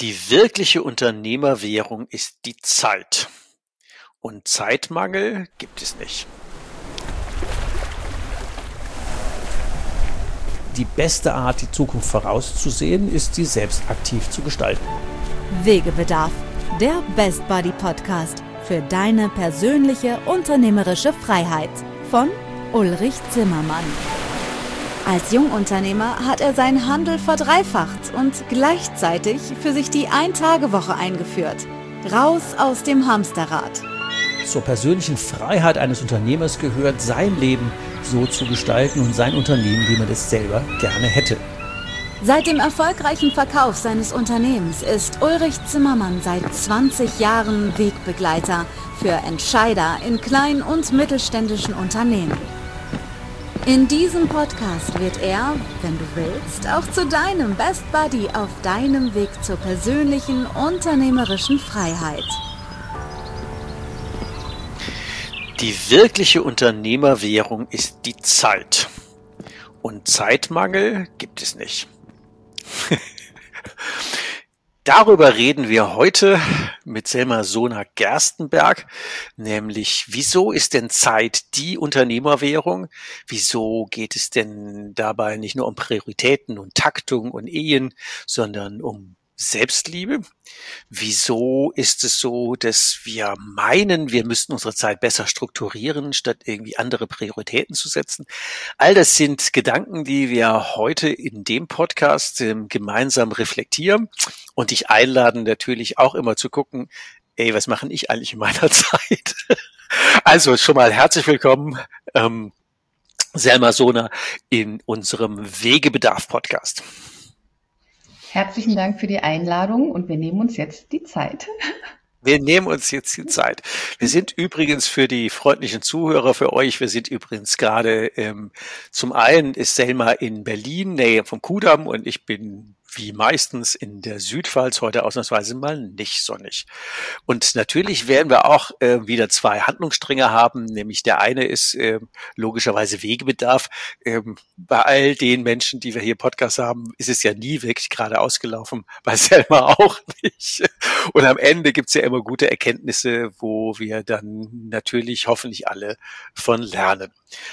Die wirkliche Unternehmerwährung ist die Zeit. Und Zeitmangel gibt es nicht. Die beste Art, die Zukunft vorauszusehen, ist, sie selbst aktiv zu gestalten. Wegebedarf, der Best Buddy Podcast für deine persönliche unternehmerische Freiheit von Ulrich Zimmermann. Als Jungunternehmer hat er seinen Handel verdreifacht und gleichzeitig für sich die Ein-Tage-Woche eingeführt. Raus aus dem Hamsterrad. Zur persönlichen Freiheit eines Unternehmers gehört, sein Leben so zu gestalten und sein Unternehmen, wie man es selber gerne hätte. Seit dem erfolgreichen Verkauf seines Unternehmens ist Ulrich Zimmermann seit 20 Jahren Wegbegleiter für Entscheider in kleinen und mittelständischen Unternehmen. In diesem Podcast wird er, wenn du willst, auch zu deinem Best Buddy auf deinem Weg zur persönlichen unternehmerischen Freiheit. Die wirkliche Unternehmerwährung ist die Zeit. Und Zeitmangel gibt es nicht. Darüber reden wir heute mit Selma Sohner-Gerstenberg, nämlich wieso ist denn Zeit die Unternehmerwährung? Wieso geht es denn dabei nicht nur um Prioritäten und Taktung und Ehen, sondern um Selbstliebe? Wieso ist es so, dass wir meinen, wir müssten unsere Zeit besser strukturieren, statt irgendwie andere Prioritäten zu setzen? All das sind Gedanken, die wir heute in dem Podcast gemeinsam reflektieren und dich einladen, natürlich auch immer zu gucken, was mache ich eigentlich in meiner Zeit? Also schon mal herzlich willkommen, Selma Sohner in unserem Wegebedarf-Podcast. Herzlichen Dank für die Einladung und wir nehmen uns jetzt die Zeit. Wir nehmen uns jetzt die Zeit. Wir sind übrigens für die freundlichen Zuhörer, für euch, wir sind übrigens gerade, zum einen ist Selma in Berlin, Nähe vom Kudamm, und ich bin wie meistens in der Südpfalz, heute ausnahmsweise mal nicht sonnig. Und natürlich werden wir auch wieder zwei Handlungsstränge haben, nämlich der eine ist logischerweise Wegebedarf. Bei all den Menschen, die wir hier Podcast haben, ist es ja nie wirklich gerade ausgelaufen, bei Selma auch nicht. Und am Ende gibt's ja immer gute Erkenntnisse, wo wir dann natürlich hoffentlich alle von lernen.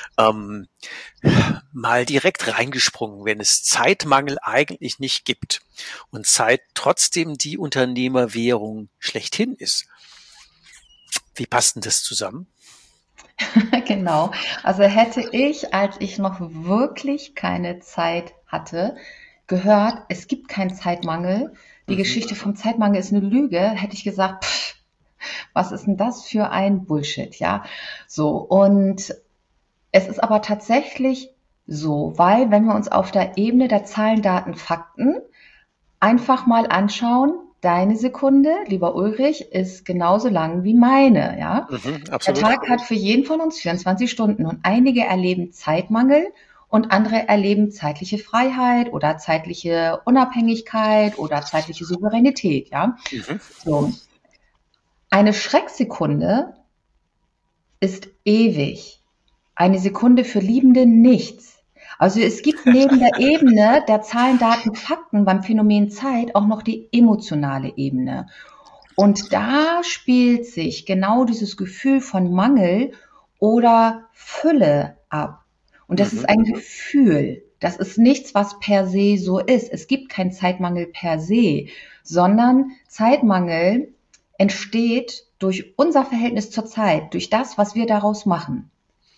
Mal direkt reingesprungen, wenn es Zeitmangel eigentlich nicht gibt und Zeit trotzdem die Unternehmerwährung schlechthin ist. Wie passt denn das zusammen? Genau. Also hätte ich, als ich noch wirklich keine Zeit hatte, gehört, es gibt keinen Zeitmangel, die Geschichte vom Zeitmangel ist eine Lüge, hätte ich gesagt, was ist denn das für ein Bullshit, ja? So, und es ist aber tatsächlich so, weil wenn wir uns auf der Ebene der Zahlen, Daten, Fakten einfach mal anschauen, deine Sekunde, lieber Ulrich, ist genauso lang wie meine, ja? Absolut. Der Tag hat für jeden von uns 24 Stunden und einige erleben Zeitmangel und andere erleben zeitliche Freiheit oder zeitliche Unabhängigkeit oder zeitliche Souveränität, ja? So. Eine Schrecksekunde ist ewig. Eine Sekunde für Liebende nichts. Also es gibt neben der Ebene der Zahlen, Daten, Fakten beim Phänomen Zeit auch noch die emotionale Ebene. Und da spielt sich genau dieses Gefühl von Mangel oder Fülle ab. Und das ist ein Gefühl. Das ist nichts, was per se so ist. Es gibt keinen Zeitmangel per se, sondern Zeitmangel entsteht durch unser Verhältnis zur Zeit, durch das, was wir daraus machen.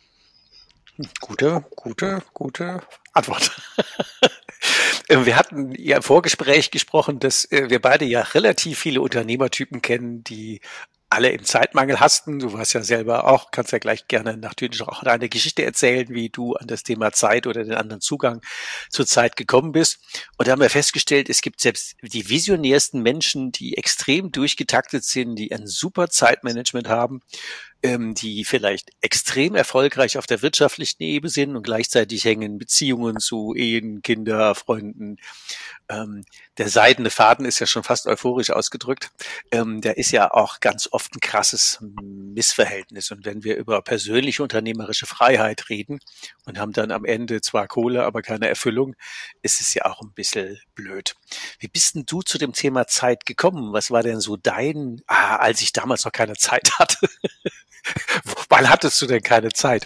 Gute Antwort. Wir hatten ja im Vorgespräch gesprochen, dass wir beide ja relativ viele Unternehmertypen kennen, die alle im Zeitmangel hasten. Du warst ja selber auch, kannst ja gleich gerne natürlich auch eine Geschichte erzählen, wie du an das Thema Zeit oder den anderen Zugang zur Zeit gekommen bist. Und da haben wir festgestellt, es gibt selbst die visionärsten Menschen, die extrem durchgetaktet sind, die ein super Zeitmanagement haben, die vielleicht extrem erfolgreich auf der wirtschaftlichen Ebene sind und gleichzeitig hängen Beziehungen zu Ehen, Kinder, Freunden. Der seidene Faden ist ja schon fast euphorisch ausgedrückt. Der ist ja auch ganz oft ein krasses Missverhältnis. Und wenn wir über persönliche unternehmerische Freiheit reden und haben dann am Ende zwar Kohle, aber keine Erfüllung, ist es ja auch ein bisschen blöd. Wie bist denn du zu dem Thema Zeit gekommen? Was war denn so als ich damals noch keine Zeit hatte? Wann hattest du denn keine Zeit?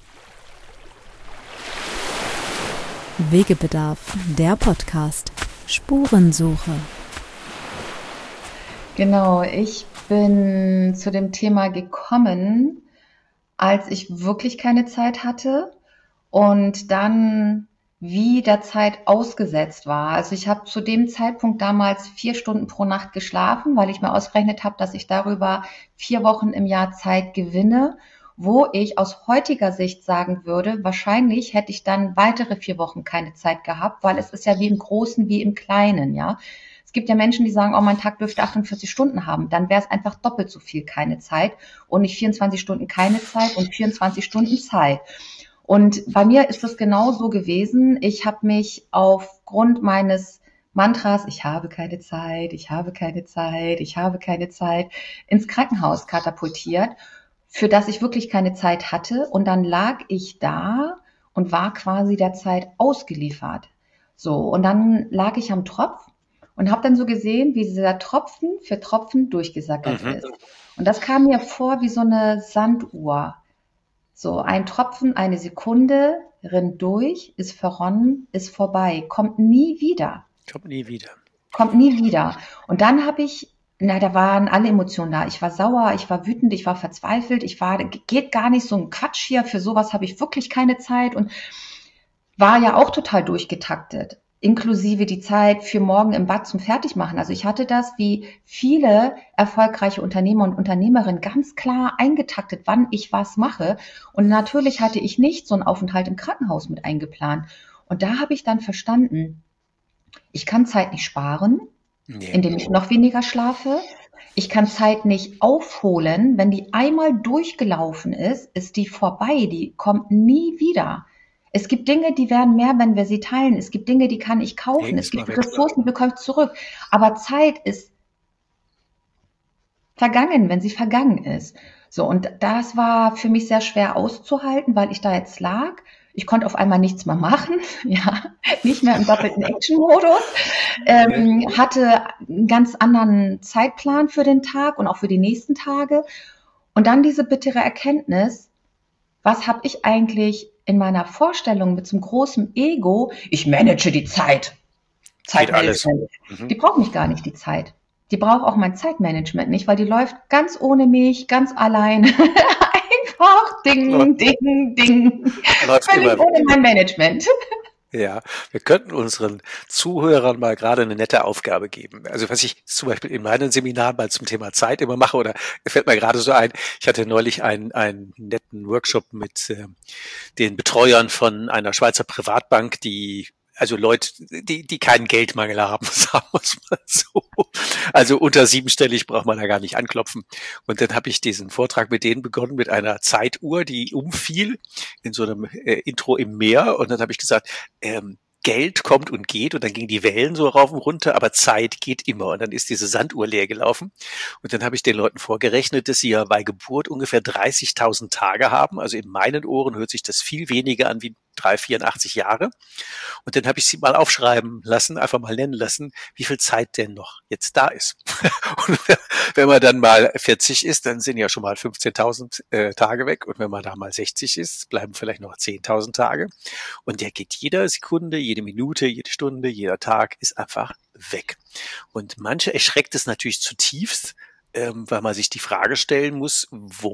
Wegebedarf, der Podcast. Spurensuche. Genau, ich bin zu dem Thema gekommen, als ich wirklich keine Zeit hatte und dann wie der Zeit ausgesetzt war. Also ich habe zu dem Zeitpunkt damals 4 Stunden pro Nacht geschlafen, weil ich mir ausgerechnet habe, dass ich darüber 4 Wochen im Jahr Zeit gewinne, wo ich aus heutiger Sicht sagen würde, wahrscheinlich hätte ich dann weitere 4 Wochen keine Zeit gehabt, weil es ist ja wie im Großen wie im Kleinen, ja. Es gibt ja Menschen, die sagen, oh, mein Tag dürfte 48 Stunden haben. Dann wäre es einfach doppelt so viel keine Zeit und nicht 24 Stunden keine Zeit und 24 Stunden Zeit. Und bei mir ist es genauso gewesen. Ich habe mich aufgrund meines Mantras, ich habe keine Zeit, ich habe keine Zeit, ich habe keine Zeit, ins Krankenhaus katapultiert, für das ich wirklich keine Zeit hatte. Und dann lag ich da und war quasi der Zeit ausgeliefert. So, und dann lag ich am Tropf und habe dann so gesehen, wie dieser Tropfen für Tropfen durchgesackert ist. Und das kam mir vor wie so eine Sanduhr. So, ein Tropfen, eine Sekunde, rinnt durch, ist verronnen, ist vorbei, kommt nie wieder. Kommt nie wieder. Kommt nie wieder. Und dann da waren alle Emotionen da. Ich war sauer, ich war wütend, ich war verzweifelt, geht gar nicht, so ein Quatsch hier, für sowas habe ich wirklich keine Zeit und war ja auch total durchgetaktet. Inklusive die Zeit für morgen im Bad zum Fertigmachen. Also ich hatte das wie viele erfolgreiche Unternehmer und Unternehmerinnen ganz klar eingetaktet, wann ich was mache. Und natürlich hatte ich nicht so einen Aufenthalt im Krankenhaus mit eingeplant. Und da habe ich dann verstanden, ich kann Zeit nicht sparen, indem ich noch weniger schlafe. Ich kann Zeit nicht aufholen. Wenn die einmal durchgelaufen ist, ist die vorbei. Die kommt nie wieder. Es gibt Dinge, die werden mehr, wenn wir sie teilen. Es gibt Dinge, die kann ich kaufen. Es gibt Ressourcen, die bekomme ich zurück. Aber Zeit ist vergangen, wenn sie vergangen ist. So, und das war für mich sehr schwer auszuhalten, weil ich da jetzt lag. Ich konnte auf einmal nichts mehr machen, ja, nicht mehr im doppelten Action-Modus, hatte einen ganz anderen Zeitplan für den Tag und auch für die nächsten Tage. Und dann diese bittere Erkenntnis, was habe ich eigentlich in meiner Vorstellung mit so einem großen Ego? Ich manage die Zeit. Zeitmanagement. Die braucht mich gar nicht, die Zeit. Die braucht auch mein Zeitmanagement nicht, weil die läuft ganz ohne mich, ganz allein. Einfach ding, ding, ding. Läuft völlig immer ohne mein Management. Ja, wir könnten unseren Zuhörern mal gerade eine nette Aufgabe geben. Also was ich zum Beispiel in meinen Seminaren mal zum Thema Zeit immer mache, oder fällt mir gerade so ein, ich hatte neulich einen netten Workshop mit den Betreuern von einer Schweizer Privatbank, also Leute, die keinen Geldmangel haben, sagen wir es mal so. Also unter 7-stellig braucht man da gar nicht anklopfen. Und dann habe ich diesen Vortrag mit denen begonnen, mit einer Zeituhr, die umfiel in so einem Intro im Meer. Und dann habe ich gesagt, Geld kommt und geht und dann gingen die Wellen so rauf und runter, aber Zeit geht immer. Und dann ist diese Sanduhr leer gelaufen. Und dann habe ich den Leuten vorgerechnet, dass sie ja bei Geburt ungefähr 30.000 Tage haben. Also in meinen Ohren hört sich das viel weniger an wie 84 Jahre. Und dann habe ich sie mal aufschreiben lassen, einfach mal nennen lassen, wie viel Zeit denn noch jetzt da ist. Und wenn man dann mal 40 ist, dann sind ja schon mal 15.000 Tage weg. Und wenn man da mal 60 ist, bleiben vielleicht noch 10.000 Tage. Und der geht jede Sekunde, jede Minute, jede Stunde, jeder Tag ist einfach weg. Und manche erschreckt es natürlich zutiefst, weil man sich die Frage stellen muss,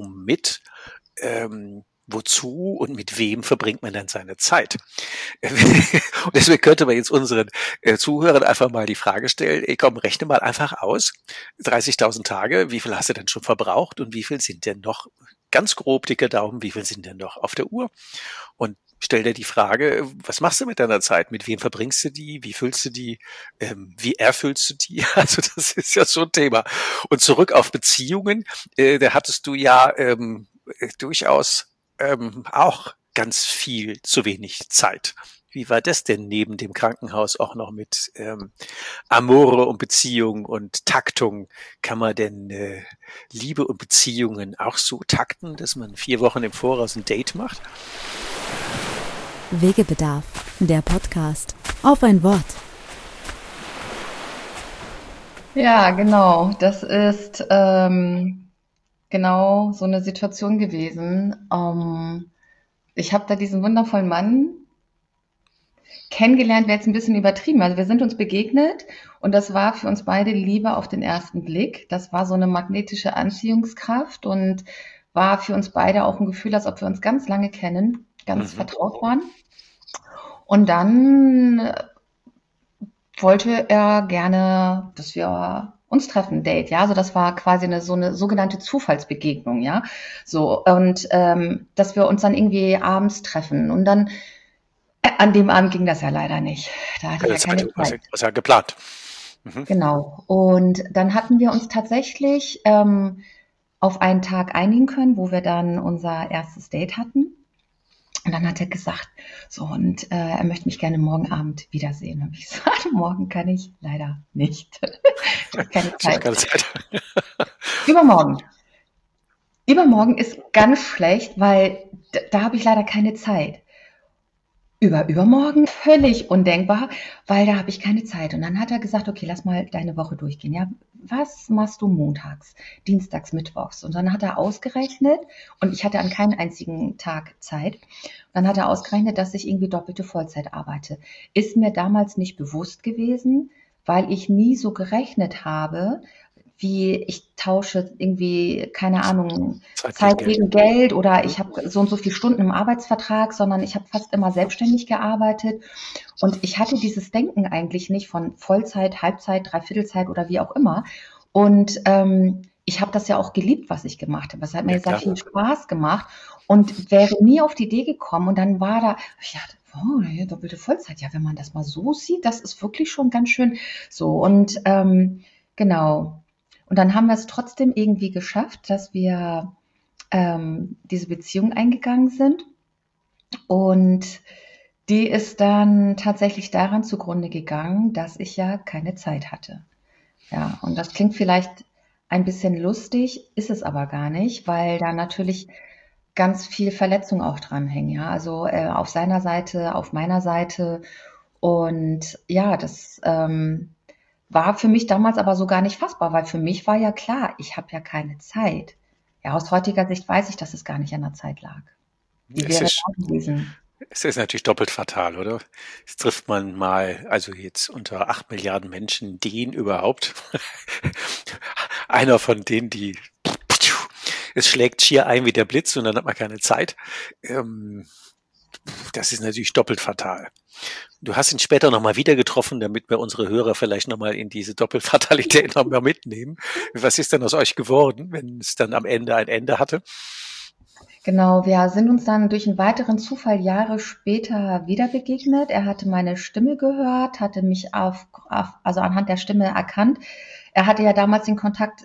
wozu und mit wem verbringt man dann seine Zeit? Und deswegen könnte man jetzt unseren Zuhörern einfach mal die Frage stellen, komm, rechne mal einfach aus, 30.000 Tage, wie viel hast du denn schon verbraucht und wie viel sind denn noch, ganz grob, dicker Daumen, wie viel sind denn noch auf der Uhr? Und stell dir die Frage, was machst du mit deiner Zeit? Mit wem verbringst du die? Wie füllst du die? Wie erfüllst du die? Also das ist ja so ein Thema. Und zurück auf Beziehungen, da hattest du ja durchaus auch ganz viel zu wenig Zeit. Wie war das denn neben dem Krankenhaus auch noch mit Amore und Beziehung und Taktung? Kann man denn Liebe und Beziehungen auch so takten, dass man 4 Wochen im Voraus ein Date macht? Wegebedarf, der Podcast. Auf ein Wort. Ja, genau. Das ist genau so eine Situation gewesen. Ich habe da diesen wundervollen Mann kennengelernt, wäre jetzt ein bisschen übertrieben. Also wir sind uns begegnet und das war für uns beide Liebe auf den ersten Blick. Das war so eine magnetische Anziehungskraft und war für uns beide auch ein Gefühl, als ob wir uns ganz lange kennen, ganz vertraut waren. Und dann wollte er gerne, dass wir uns treffen, Date, ja, also das war quasi so eine sogenannte Zufallsbegegnung, ja, so, und dass wir uns dann irgendwie abends treffen und dann an dem Abend ging das ja leider nicht, da hatte ich ja keine Zeit. Was ja geplant. Genau, und dann hatten wir uns tatsächlich auf einen Tag einigen können, wo wir dann unser erstes Date hatten. Und dann hat er gesagt, so, und er möchte mich gerne morgen Abend wiedersehen. Und ich sagte, morgen kann ich leider nicht. Ich habe keine Zeit. Übermorgen. Übermorgen ist ganz schlecht, weil da habe ich leider keine Zeit. Übermorgen völlig undenkbar, weil da habe ich keine Zeit. Und dann hat er gesagt, okay, lass mal deine Woche durchgehen. Ja, was machst du montags, dienstags, mittwochs? Und dann hat er ausgerechnet, und ich hatte an keinen einzigen Tag Zeit, dann hat er ausgerechnet, dass ich irgendwie doppelte Vollzeit arbeite. Ist mir damals nicht bewusst gewesen, weil ich nie so gerechnet habe, wie ich tausche irgendwie, keine Ahnung, Zeit gegen Geld oder ich habe so und so viele Stunden im Arbeitsvertrag, sondern ich habe fast immer selbstständig gearbeitet und ich hatte dieses Denken eigentlich nicht von Vollzeit, Halbzeit, Dreiviertelzeit oder wie auch immer und ich habe das ja auch geliebt, was ich gemacht habe. Es hat mir sehr viel Spaß gemacht und wäre nie auf die Idee gekommen und dann war da, ich dachte, oh, doppelte Vollzeit, ja, wenn man das mal so sieht, das ist wirklich schon ganz schön so und genau. Und dann haben wir es trotzdem irgendwie geschafft, dass wir diese Beziehung eingegangen sind. Und die ist dann tatsächlich daran zugrunde gegangen, dass ich ja keine Zeit hatte. Ja, und das klingt vielleicht ein bisschen lustig, ist es aber gar nicht, weil da natürlich ganz viel Verletzung auch dranhängen. Ja, also auf seiner Seite, auf meiner Seite. Und ja, das war für mich damals aber so gar nicht fassbar, weil für mich war ja klar, ich habe ja keine Zeit. Ja, aus heutiger Sicht weiß ich, dass es gar nicht an der Zeit lag. Wie wäre das gewesen? Es ist natürlich doppelt fatal, oder? Jetzt trifft man mal, also jetzt unter 8 Milliarden Menschen, den überhaupt. Einer von denen, es schlägt schier ein wie der Blitz und dann hat man keine Zeit. Das ist natürlich doppelt fatal. Du hast ihn später nochmal wieder getroffen, damit wir unsere Hörer vielleicht nochmal in diese Doppelfatalität nochmal mitnehmen. Was ist denn aus euch geworden, wenn es dann am Ende ein Ende hatte? Genau, wir sind uns dann durch einen weiteren Zufall Jahre später wieder begegnet. Er hatte meine Stimme gehört, hatte mich also anhand der Stimme erkannt. Er hatte ja damals den Kontakt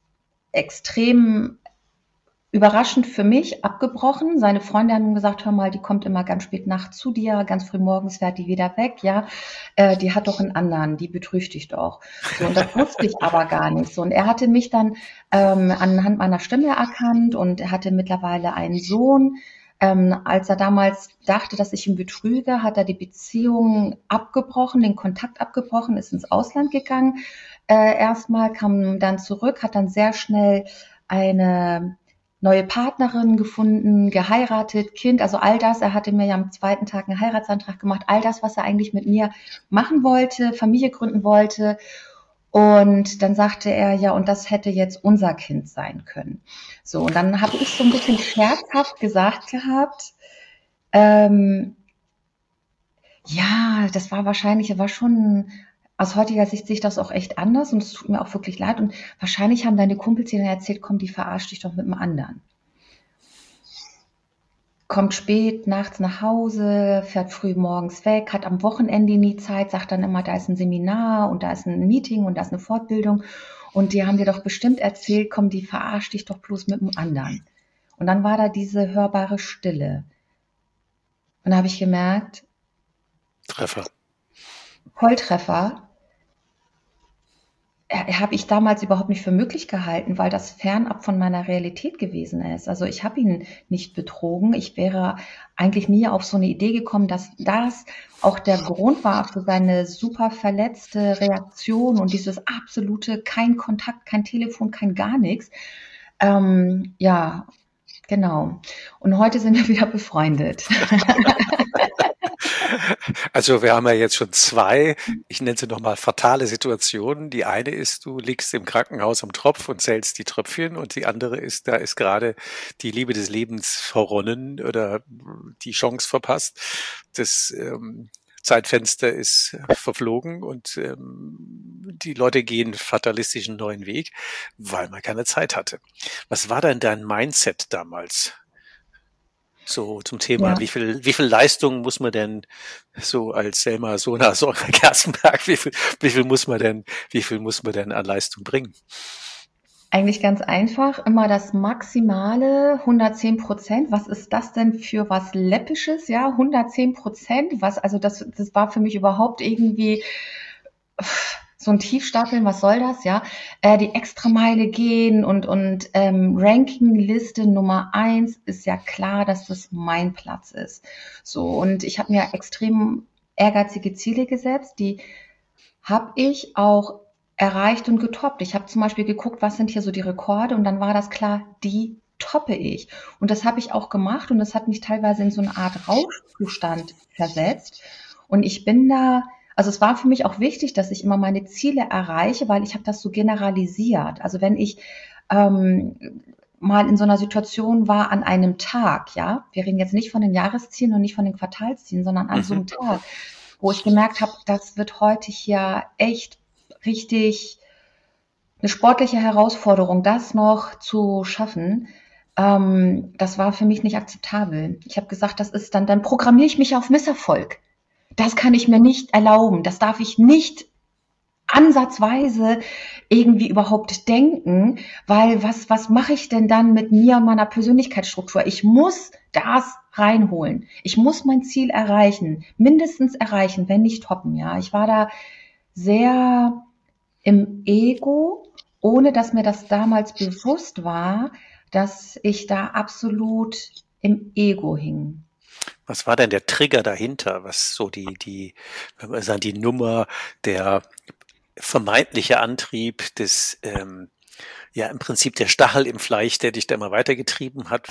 extrem überraschend für mich abgebrochen. Seine Freunde haben gesagt, hör mal, die kommt immer ganz spät nachts zu dir, ganz früh morgens fährt die wieder weg, ja. Die hat doch einen anderen, die betrügt dich doch. So, und das wusste ich aber gar nicht. So, und er hatte mich dann anhand meiner Stimme erkannt und er hatte mittlerweile einen Sohn. Als er damals dachte, dass ich ihn betrüge, hat er die Beziehung abgebrochen, den Kontakt abgebrochen, ist ins Ausland gegangen. Erstmal kam dann zurück, hat dann sehr schnell eine neue Partnerin gefunden, geheiratet, Kind, also all das. Er hatte mir ja am zweiten Tag einen Heiratsantrag gemacht, all das, was er eigentlich mit mir machen wollte, Familie gründen wollte. Und dann sagte er, ja, und das hätte jetzt unser Kind sein können. So, und dann habe ich so ein bisschen scherzhaft gesagt gehabt, ja, das war schon, aus heutiger Sicht sehe ich das auch echt anders und es tut mir auch wirklich leid. Und wahrscheinlich haben deine Kumpels dir dann erzählt, komm, die verarscht dich doch mit einem anderen. Kommt spät nachts nach Hause, fährt früh morgens weg, hat am Wochenende nie Zeit, sagt dann immer, da ist ein Seminar und da ist ein Meeting und da ist eine Fortbildung. Und die haben dir doch bestimmt erzählt, komm, die verarscht dich doch bloß mit einem anderen. Und dann war da diese hörbare Stille. Und da habe ich gemerkt, Treffer. Volltreffer, habe ich damals überhaupt nicht für möglich gehalten, weil das fernab von meiner Realität gewesen ist. Also ich habe ihn nicht betrogen. Ich wäre eigentlich nie auf so eine Idee gekommen, dass das auch der Grund war für seine super verletzte Reaktion und dieses absolute kein Kontakt, kein Telefon, kein gar nichts. Ja, genau. Und heute sind wir wieder befreundet. Also wir haben ja jetzt schon zwei, ich nenne sie nochmal fatale Situationen. Die eine ist, du liegst im Krankenhaus am Tropf und zählst die Tröpfchen, und die andere ist, da ist gerade die Liebe des Lebens verronnen oder die Chance verpasst. Das Zeitfenster ist verflogen und die Leute gehen fatalistisch einen neuen Weg, weil man keine Zeit hatte. Was war denn dein Mindset damals? So zum Thema, Ja. wie viel Leistung muss man denn so als Selma Sohna Gerstenberg, wie viel muss man denn an Leistung bringen? Eigentlich ganz einfach, immer das Maximale, 110%. Was ist das denn für was Läppisches? Ja, 110%. Also das war für mich überhaupt irgendwie so ein Tiefstapeln, was soll das, ja? Die Extrameile gehen und Rankingliste Nummer 1 ist ja klar, dass das mein Platz ist. So, und ich habe mir extrem ehrgeizige Ziele gesetzt, die habe ich auch erreicht und getoppt. Ich habe zum Beispiel geguckt, was sind hier so die Rekorde, und dann war das klar, die toppe ich. Und das habe ich auch gemacht, und das hat mich teilweise in so eine Art Rauschzustand versetzt. Und ich bin da, also es war für mich auch wichtig, dass ich immer meine Ziele erreiche, weil ich habe das so generalisiert. Also wenn ich mal in so einer Situation war an einem Tag, ja, wir reden jetzt nicht von den Jahreszielen und nicht von den Quartalszielen, sondern an so einem Tag, wo ich gemerkt habe, das wird heute hier echt richtig eine sportliche Herausforderung, das noch zu schaffen. Das war für mich nicht akzeptabel. Ich habe gesagt, das ist dann programmiere ich mich auf Misserfolg. Das kann ich mir nicht erlauben. Das darf ich nicht ansatzweise irgendwie überhaupt denken, weil was mache ich denn dann mit mir, meiner Persönlichkeitsstruktur? Ich muss das reinholen. Ich muss mein Ziel erreichen, mindestens erreichen, wenn nicht toppen. Ja, ich war da sehr im Ego, ohne dass mir das damals bewusst war, dass ich da absolut im Ego hing. Was war denn der Trigger dahinter? Was so wenn wir sagen, die Nummer, der vermeintliche Antrieb des, ja im Prinzip der Stachel im Fleisch, der dich da immer weitergetrieben hat?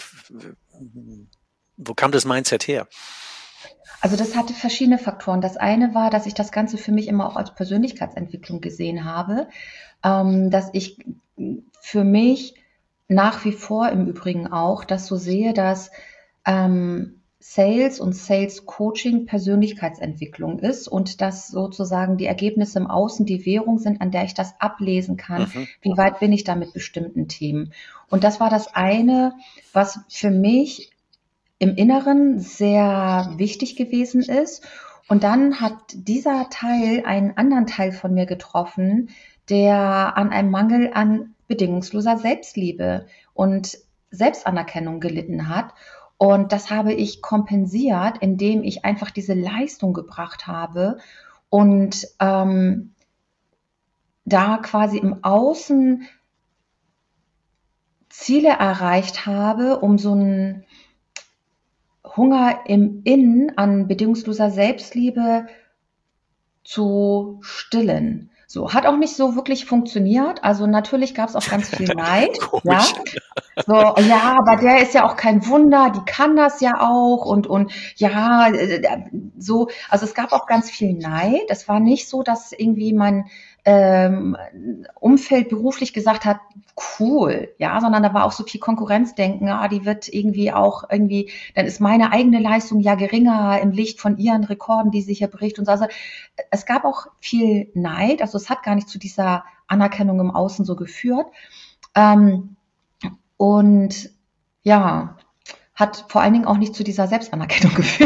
Wo kam das Mindset her? Also das hatte verschiedene Faktoren. Das eine war, dass ich das Ganze für mich immer auch als Persönlichkeitsentwicklung gesehen habe, dass ich für mich nach wie vor im Übrigen auch das so sehe, dass Sales und Sales Coaching Persönlichkeitsentwicklung ist und dass sozusagen die Ergebnisse im Außen die Währung sind, an der ich das ablesen kann. Wie weit bin ich da mit bestimmten Themen? Und das war das eine, was für mich im Inneren sehr wichtig gewesen ist. Und dann hat dieser Teil einen anderen Teil von mir getroffen, der an einem Mangel an bedingungsloser Selbstliebe und Selbstanerkennung gelitten hat. Und das habe ich kompensiert, indem ich einfach diese Leistung gebracht habe und da quasi im Außen Ziele erreicht habe, um so einen Hunger im Innen an bedingungsloser Selbstliebe zu stillen. So, hat auch nicht so wirklich funktioniert. Also natürlich gab es auch ganz viel Neid. Ja. So, ja, aber der ist ja auch kein Wunder, die kann das ja auch und ja, so, also es gab auch ganz viel Neid. Es war nicht so, dass irgendwie mein Umfeld beruflich gesagt hat, cool, ja, sondern da war auch so viel Konkurrenzdenken, ja, die wird irgendwie auch irgendwie, dann ist meine eigene Leistung ja geringer im Licht von ihren Rekorden, die sie hier bricht und so. Also es gab auch viel Neid, also es hat gar nicht zu dieser Anerkennung im Außen so geführt. Und ja, hat vor allen Dingen auch nicht zu dieser Selbstanerkennung geführt.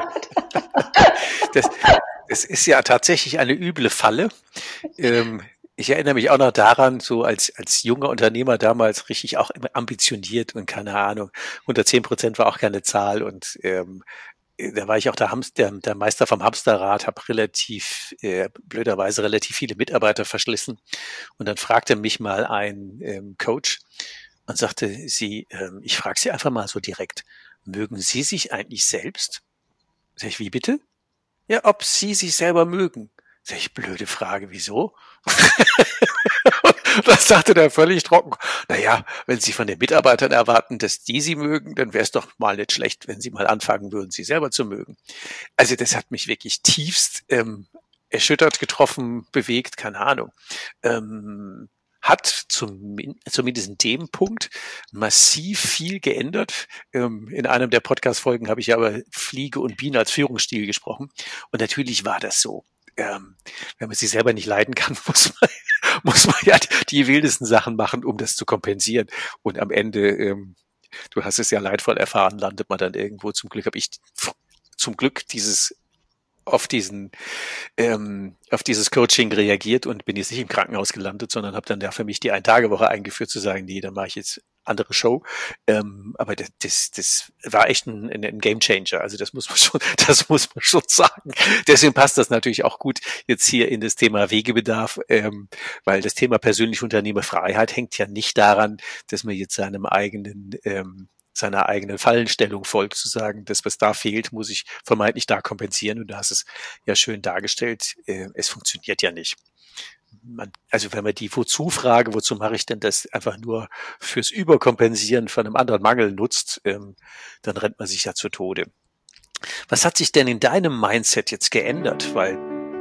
Das ist ja tatsächlich eine üble Falle. Ich erinnere mich auch noch daran, so als junger Unternehmer damals richtig auch immer ambitioniert und keine Ahnung, unter 10% war auch keine Zahl und da war ich auch der Meister vom Hamsterrad, habe blöderweise relativ viele Mitarbeiter verschlissen. Und dann fragte mich mal ein Coach und sagte, ich frage Sie einfach mal so direkt, mögen Sie sich eigentlich selbst? Sag ich, wie bitte? Ja, ob Sie sich selber mögen. Sag ich, blöde Frage, wieso? Das sagte der völlig trocken. Naja, wenn Sie von den Mitarbeitern erwarten, dass die Sie mögen, dann wäre es doch mal nicht schlecht, wenn Sie mal anfangen würden, Sie selber zu mögen. Also das hat mich wirklich tiefst erschüttert, getroffen, bewegt, keine Ahnung. Hat zumindest in dem Punkt massiv viel geändert. In einem der Podcast-Folgen habe ich ja über Fliege und Biene als Führungsstil gesprochen. Und natürlich war das so. Wenn man sich selber nicht leiden kann, muss man ja die wildesten Sachen machen, um das zu kompensieren. Und am Ende, du hast es ja leidvoll erfahren, landet man dann irgendwo. Zum Glück habe ich auf dieses Coaching reagiert und bin jetzt nicht im Krankenhaus gelandet, sondern habe dann ja für mich die Ein-Tage-Woche eingeführt, zu sagen, nee, dann mache ich jetzt andere Show. Aber das war echt ein Gamechanger. Also das muss man schon sagen. Deswegen passt das natürlich auch gut jetzt hier in das Thema Wegebedarf, weil das Thema persönliche Unternehmerfreiheit hängt ja nicht daran, dass man jetzt seiner eigenen Fallenstellung folgt, zu sagen, das, was da fehlt, muss ich vermeintlich da kompensieren. Und du hast es ja schön dargestellt. Es funktioniert ja nicht. Also wenn man die Wozu-Frage, wozu mache ich denn das, einfach nur fürs Überkompensieren von einem anderen Mangel nutzt, dann rennt man sich ja zu Tode. Was hat sich denn in deinem Mindset jetzt geändert? Weil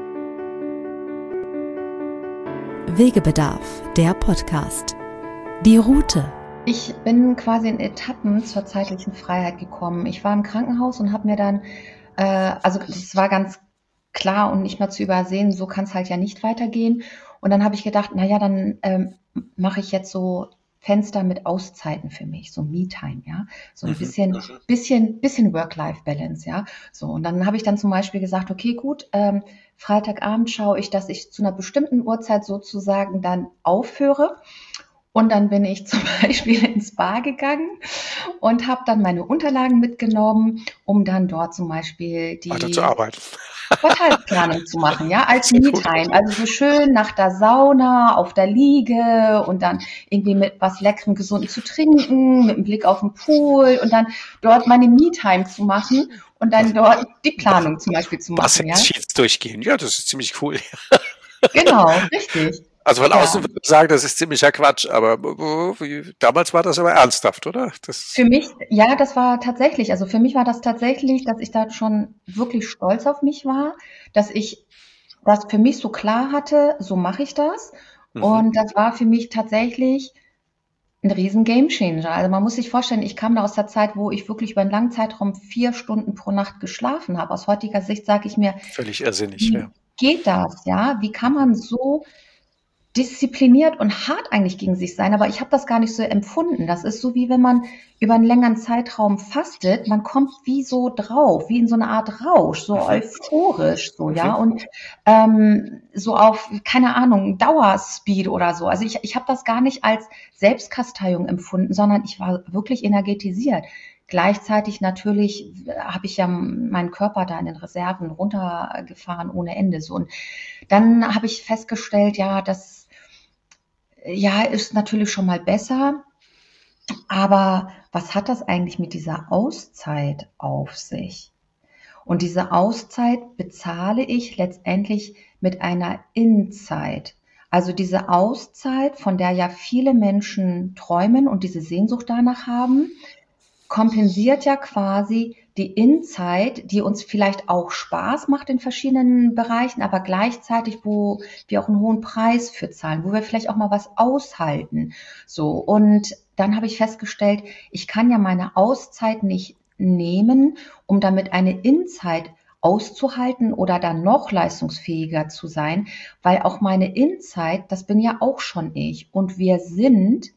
Wegebedarf, der Podcast. Die Route. Ich bin quasi in Etappen zur zeitlichen Freiheit gekommen. Ich war im Krankenhaus und habe mir dann, also das war ganz klar und nicht mehr zu übersehen, so kann es halt ja nicht weitergehen. Und dann habe ich gedacht, naja, dann mache ich jetzt so Fenster mit Auszeiten für mich, so Me-Time, ja, so ein bisschen Work-Life-Balance, ja, so. Und dann habe ich dann zum Beispiel gesagt, okay, gut, Freitagabend schaue ich, dass ich zu einer bestimmten Uhrzeit sozusagen dann aufhöre. Und dann bin ich zum Beispiel ins Spa gegangen und habe dann meine Unterlagen mitgenommen, um dann dort zum Beispiel die weiter zu arbeiten. Quartalsplanung zu machen, ja, als Me-Time. Also so schön nach der Sauna, auf der Liege und dann irgendwie mit was Leckerem, Gesunden zu trinken, mit einem Blick auf den Pool und dann dort meine Me-Time zu machen und dann dort die Planung zum Beispiel zu machen. Was jetzt durchgehen? Ja, das ist ziemlich cool. Genau, richtig. Also von außen würde ich sagen, das ist ziemlicher Quatsch, aber damals war das aber ernsthaft, oder? Für mich, ja, das war tatsächlich, also für mich war das tatsächlich, dass ich da schon wirklich stolz auf mich war, dass ich das für mich so klar hatte, so mache ich das. Und das war für mich tatsächlich ein riesen Gamechanger. Also man muss sich vorstellen, ich kam da aus der Zeit, wo ich wirklich über einen langen Zeitraum 4 Stunden pro Nacht geschlafen habe. Aus heutiger Sicht sage ich mir, völlig irrsinnig, wie geht das, ja? Wie kann man so diszipliniert und hart eigentlich gegen sich sein, aber ich habe das gar nicht so empfunden. Das ist so, wie wenn man über einen längeren Zeitraum fastet, man kommt wie so drauf, wie in so eine Art Rausch, so euphorisch, so, ja, und so auf, keine Ahnung, Dauerspeed oder so. Also ich habe das gar nicht als Selbstkasteiung empfunden, sondern ich war wirklich energetisiert. Gleichzeitig natürlich habe ich ja meinen Körper da in den Reserven runtergefahren ohne Ende, so. Und dann habe ich festgestellt, ja, das ist natürlich schon mal besser, aber was hat das eigentlich mit dieser Auszeit auf sich? Und diese Auszeit bezahle ich letztendlich mit einer Innenzeit. Also diese Auszeit, von der ja viele Menschen träumen und diese Sehnsucht danach haben, kompensiert ja quasi die Innenzeit, die uns vielleicht auch Spaß macht in verschiedenen Bereichen, aber gleichzeitig, wo wir auch einen hohen Preis für zahlen, wo wir vielleicht auch mal was aushalten. So, und dann habe ich festgestellt, ich kann ja meine Auszeit nicht nehmen, um damit eine Innenzeit auszuhalten oder dann noch leistungsfähiger zu sein, weil auch meine Innenzeit, das bin ja auch schon ich. Und wir sind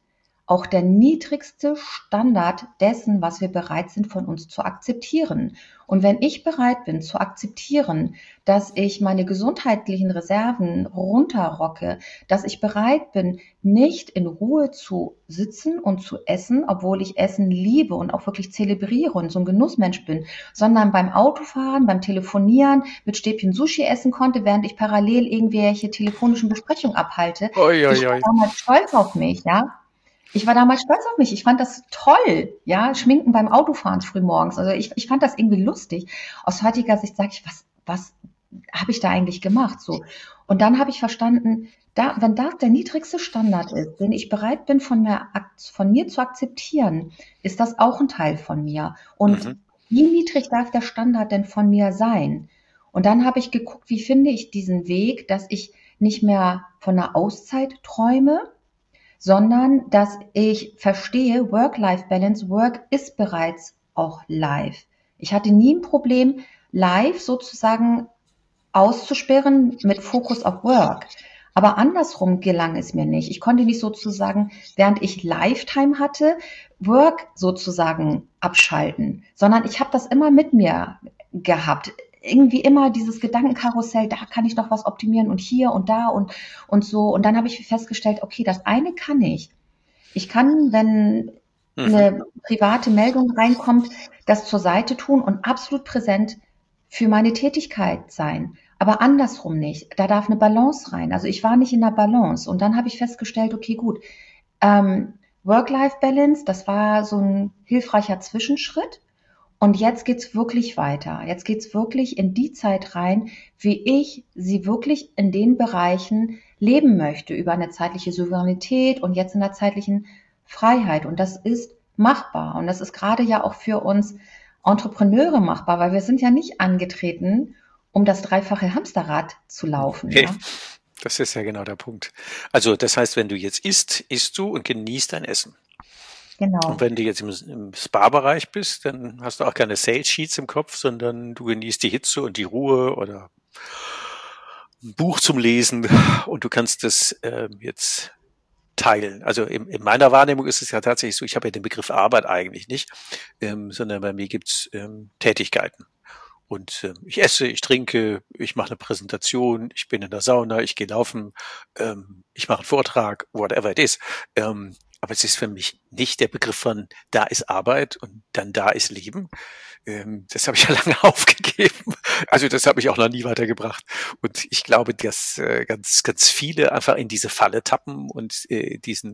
auch der niedrigste Standard dessen, was wir bereit sind, von uns zu akzeptieren. Und wenn ich bereit bin zu akzeptieren, dass ich meine gesundheitlichen Reserven runterrocke, dass ich bereit bin, nicht in Ruhe zu sitzen und zu essen, obwohl ich Essen liebe und auch wirklich zelebriere und so ein Genussmensch bin, sondern beim Autofahren, beim Telefonieren mit Stäbchen Sushi essen konnte, während ich parallel irgendwelche telefonischen Besprechungen abhalte. Oi, oi, Ich war oi. damals stolz auf mich, ja. Ich war damals stolz auf mich. Ich fand das toll, ja, Schminken beim Autofahren frühmorgens. Also ich fand das irgendwie lustig. Aus heutiger Sicht sage ich, was habe ich da eigentlich gemacht? So. Und dann habe ich verstanden, wenn das der niedrigste Standard ist, den ich bereit bin, von mir zu akzeptieren, ist das auch ein Teil von mir. Und wie niedrig darf der Standard denn von mir sein? Und dann habe ich geguckt, wie finde ich diesen Weg, dass ich nicht mehr von einer Auszeit träume, sondern dass ich verstehe, Work-Life-Balance, Work ist bereits auch live. Ich hatte nie ein Problem, live sozusagen auszusperren mit Fokus auf Work. Aber andersrum gelang es mir nicht. Ich konnte nicht sozusagen, während ich Lifetime hatte, Work sozusagen abschalten, sondern ich habe das immer mit mir gehabt. Irgendwie immer dieses Gedankenkarussell, da kann ich noch was optimieren und hier und da und so. Und dann habe ich festgestellt, okay, das eine kann ich. Ich kann, wenn eine private Meldung reinkommt, das zur Seite tun und absolut präsent für meine Tätigkeit sein. Aber andersrum nicht. Da darf eine Balance rein. Also ich war nicht in der Balance. Und dann habe ich festgestellt, okay, gut, Work-Life-Balance, das war so ein hilfreicher Zwischenschritt. Und jetzt geht's wirklich weiter. Jetzt geht's wirklich in die Zeit rein, wie ich sie wirklich in den Bereichen leben möchte, über eine zeitliche Souveränität und jetzt in der zeitlichen Freiheit. Und das ist machbar. Und das ist gerade ja auch für uns Entrepreneure machbar, weil wir sind ja nicht angetreten, um das dreifache Hamsterrad zu laufen. Hey, ja? das ist ja genau der Punkt. Also das heißt, wenn du jetzt isst du und genießt dein Essen. Genau. Und wenn du jetzt im Spa-Bereich bist, dann hast du auch keine Sales-Sheets im Kopf, sondern du genießt die Hitze und die Ruhe oder ein Buch zum Lesen und du kannst das jetzt teilen. Also in meiner Wahrnehmung ist es ja tatsächlich so, ich habe ja den Begriff Arbeit eigentlich nicht, sondern bei mir gibt's Tätigkeiten. Und ich esse, ich trinke, ich mache eine Präsentation, ich bin in der Sauna, ich gehe laufen, ich mache einen Vortrag, whatever it is. Aber es ist für mich nicht der Begriff von da ist Arbeit und dann da ist Leben. Das habe ich ja lange aufgegeben. Also das habe ich auch noch nie weitergebracht. Und ich glaube, dass ganz, ganz viele einfach in diese Falle tappen und diesen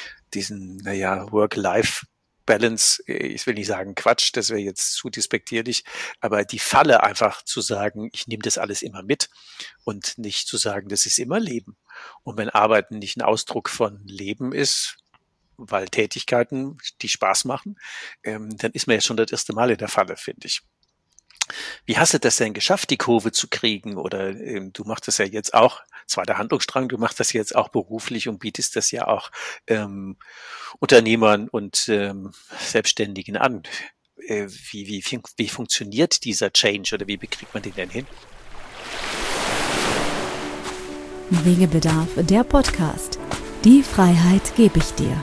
Work-Life-Balance, ich will nicht sagen Quatsch, das wäre jetzt zu despektierlich, aber die Falle einfach zu sagen, ich nehme das alles immer mit und nicht zu sagen, das ist immer Leben. Und wenn Arbeiten nicht ein Ausdruck von Leben ist, weil Tätigkeiten, die Spaß machen, dann ist man ja schon das erste Mal in der Falle, finde ich. Wie hast du das denn geschafft, die Kurve zu kriegen? Oder du machst das ja jetzt auch, zweiter Handlungsstrang, du machst das jetzt auch beruflich und bietest das ja auch Unternehmern und Selbstständigen an. Wie funktioniert dieser Change oder wie bekriegt man den denn hin? Wegebedarf, der Podcast. Die Freiheit gebe ich dir.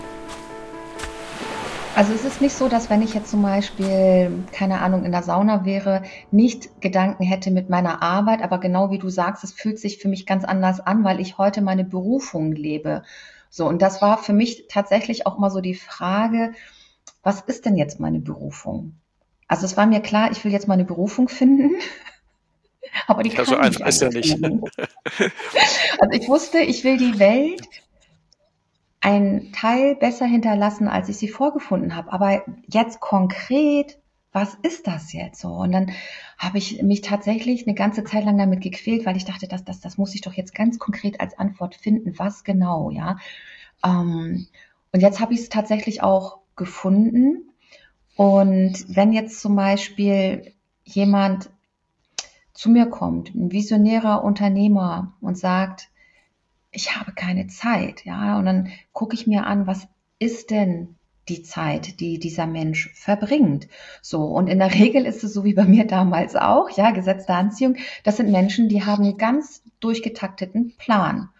Also es ist nicht so, dass wenn ich jetzt zum Beispiel, keine Ahnung, in der Sauna wäre, nicht Gedanken hätte mit meiner Arbeit, aber genau wie du sagst, es fühlt sich für mich ganz anders an, weil ich heute meine Berufung lebe. So, und das war für mich tatsächlich auch mal so die Frage, was ist denn jetzt meine Berufung? Also es war mir klar, ich will jetzt meine Berufung finden, aber die kann so einfach ich ist ja nicht. Also ich wusste, ich will die Welt einen Teil besser hinterlassen, als ich sie vorgefunden habe. Aber jetzt konkret, was ist das jetzt so? Und dann habe ich mich tatsächlich eine ganze Zeit lang damit gequält, weil ich dachte, das muss ich doch jetzt ganz konkret als Antwort finden. Was genau, ja? Und jetzt habe ich es tatsächlich auch gefunden. Und wenn jetzt zum Beispiel jemand zu mir kommt, ein visionärer Unternehmer und sagt, ich habe keine Zeit, ja, und dann gucke ich mir an, was ist denn die Zeit, die dieser Mensch verbringt? So, und in der Regel ist es so wie bei mir damals auch, ja, Gesetz der Anziehung, das sind Menschen, die haben einen ganz durchgetakteten Plan.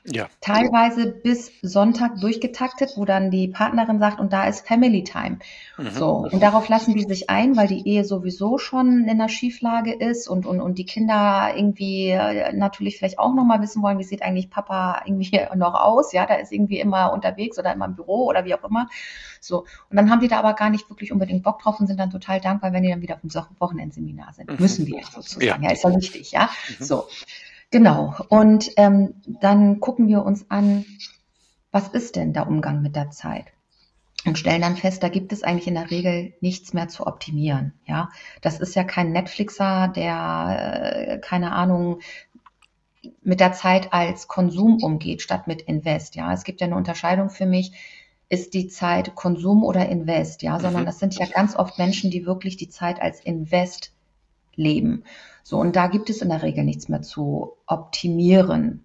Ja. Teilweise bis Sonntag durchgetaktet, wo dann die Partnerin sagt, und da ist Family Time. So, und darauf lassen die sich ein, weil die Ehe sowieso schon in einer Schieflage ist und die Kinder irgendwie natürlich vielleicht auch nochmal wissen wollen, wie sieht eigentlich Papa irgendwie noch aus? Ja, da ist irgendwie immer unterwegs oder immer im Büro oder wie auch immer. So, und dann haben die da aber gar nicht wirklich unbedingt Bock drauf und sind dann total dankbar, wenn die dann wieder auf dem Wochenendseminar sind. Müssen die jetzt sozusagen. Ja, ist ja wichtig, ja. So. Genau. Und dann gucken wir uns an, was ist denn der Umgang mit der Zeit? Und stellen dann fest, da gibt es eigentlich in der Regel nichts mehr zu optimieren. Ja, das ist ja kein Netflixer, der, keine Ahnung, mit der Zeit als Konsum umgeht, statt mit Invest. Ja, es gibt ja eine Unterscheidung für mich. Ist die Zeit Konsum oder Invest? Ja, sondern das sind ja ganz oft Menschen, die wirklich die Zeit als Invest leben. So, und da gibt es in der Regel nichts mehr zu optimieren.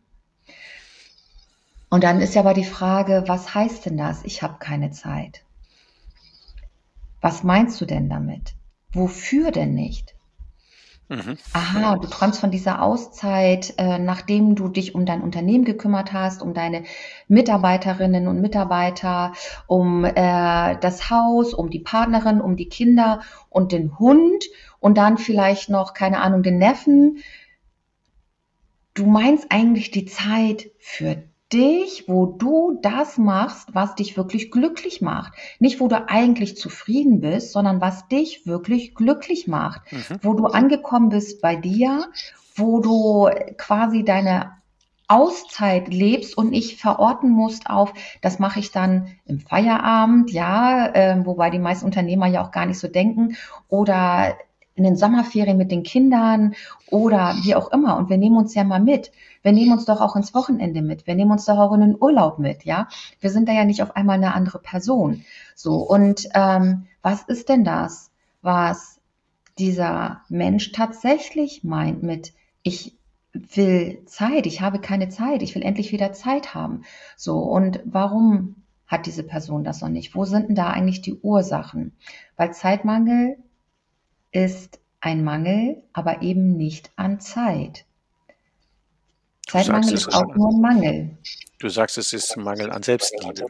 Und dann ist ja aber die Frage, was heißt denn das? Ich habe keine Zeit. Was meinst du denn damit? Wofür denn nicht? Aha, du träumst von dieser Auszeit, nachdem du dich um dein Unternehmen gekümmert hast, um deine Mitarbeiterinnen und Mitarbeiter, um das Haus, um die Partnerin, um die Kinder und den Hund und dann vielleicht noch, keine Ahnung, den Neffen. Du meinst eigentlich die Zeit für dich, wo du das machst, was dich wirklich glücklich macht. Nicht, wo du eigentlich zufrieden bist, sondern was dich wirklich glücklich macht. Wo du angekommen bist bei dir, wo du quasi deine Auszeit lebst und nicht verorten musst auf, das mache ich dann im Feierabend, ja, wobei die meisten Unternehmer ja auch gar nicht so denken, oder in den Sommerferien mit den Kindern oder wie auch immer. Und wir nehmen uns ja mal mit. Wir nehmen uns doch auch ins Wochenende mit. Wir nehmen uns doch auch in den Urlaub mit, ja. Wir sind da ja nicht auf einmal eine andere Person. So, und was ist denn das, was dieser Mensch tatsächlich meint mit, ich will Zeit, ich habe keine Zeit, ich will endlich wieder Zeit haben. So, und warum hat diese Person das noch nicht? Wo sind denn da eigentlich die Ursachen? Weil Zeitmangel ist ein Mangel, aber eben nicht an Zeit. Zeitmangel ist auch nur ein Mangel. Du sagst, es ist ein Mangel an Selbstliebe.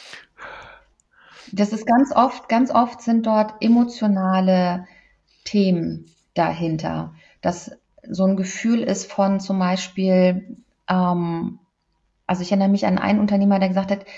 Das ist ganz oft sind dort emotionale Themen dahinter. Dass so ein Gefühl ist von zum Beispiel, also ich erinnere mich an einen Unternehmer, der gesagt hat,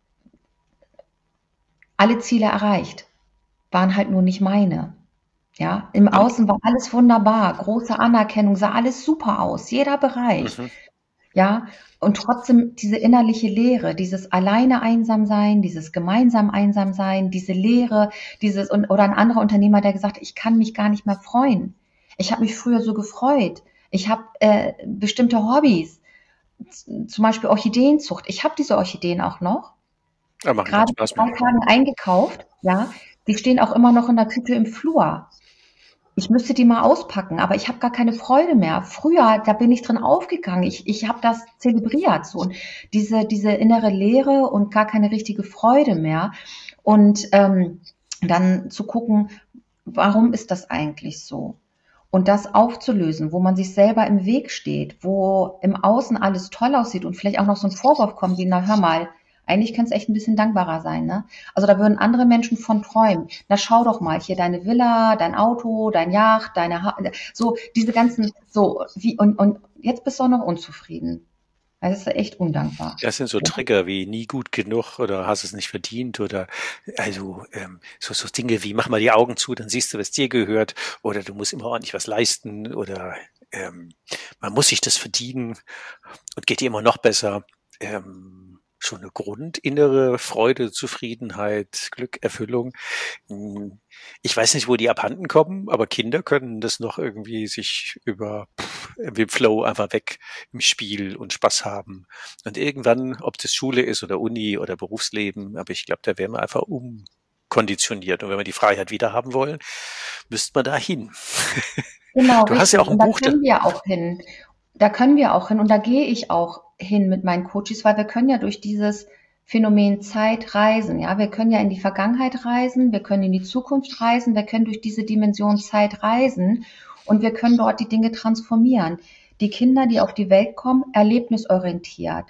alle Ziele erreicht, waren halt nur nicht meine. Ja, im Außen war alles wunderbar, große Anerkennung, sah alles super aus, jeder Bereich. Ja, und trotzdem diese innerliche Leere, dieses alleine einsam sein, dieses gemeinsam einsam sein, diese Leere, oder ein anderer Unternehmer, der gesagt hat, ich kann mich gar nicht mehr freuen. Ich habe mich früher so gefreut. Ich habe bestimmte Hobbys, zum Beispiel Orchideenzucht. Ich habe diese Orchideen auch noch. Ja, gerade vor 2 Tagen eingekauft. Ja, die stehen auch immer noch in der Tüte im Flur. Ich müsste die mal auspacken, aber ich habe gar keine Freude mehr. Früher, da bin ich drin aufgegangen. Ich habe das zelebriert. So. Und diese innere Leere und gar keine richtige Freude mehr. Und dann zu gucken, warum ist das eigentlich so? Und das aufzulösen, wo man sich selber im Weg steht, wo im Außen alles toll aussieht und vielleicht auch noch so ein Vorwurf kommt wie, na hör mal, eigentlich könnte es echt ein bisschen dankbarer sein, ne? Also da würden andere Menschen von träumen. Na schau doch mal, hier deine Villa, dein Auto, dein Yacht, so diese ganzen, so wie und jetzt bist du auch noch unzufrieden. Das ist echt undankbar. Das sind so Trigger wie nie gut genug oder hast es nicht verdient oder also so Dinge wie mach mal die Augen zu, dann siehst du, was dir gehört oder du musst immer ordentlich was leisten oder man muss sich das verdienen und geht dir immer noch besser. Schon eine grundinnere Freude, Zufriedenheit, Glück, Erfüllung. Ich weiß nicht, wo die abhanden kommen, aber Kinder können das noch irgendwie sich über im Flow einfach weg im Spiel und Spaß haben. Und irgendwann, ob das Schule ist oder Uni oder Berufsleben, aber ich glaube, da werden wir einfach umkonditioniert. Und wenn wir die Freiheit wieder haben wollen, müsste man da hin. Genau, du hast ja auch ein Buch. Da können wir auch hin. Da können wir auch hin und da gehe ich auch hin mit meinen Coaches, weil wir können ja durch dieses Phänomen Zeit reisen. Ja, wir können ja in die Vergangenheit reisen, wir können in die Zukunft reisen, wir können durch diese Dimension Zeit reisen und wir können dort die Dinge transformieren. Die Kinder, die auf die Welt kommen, erlebnisorientiert.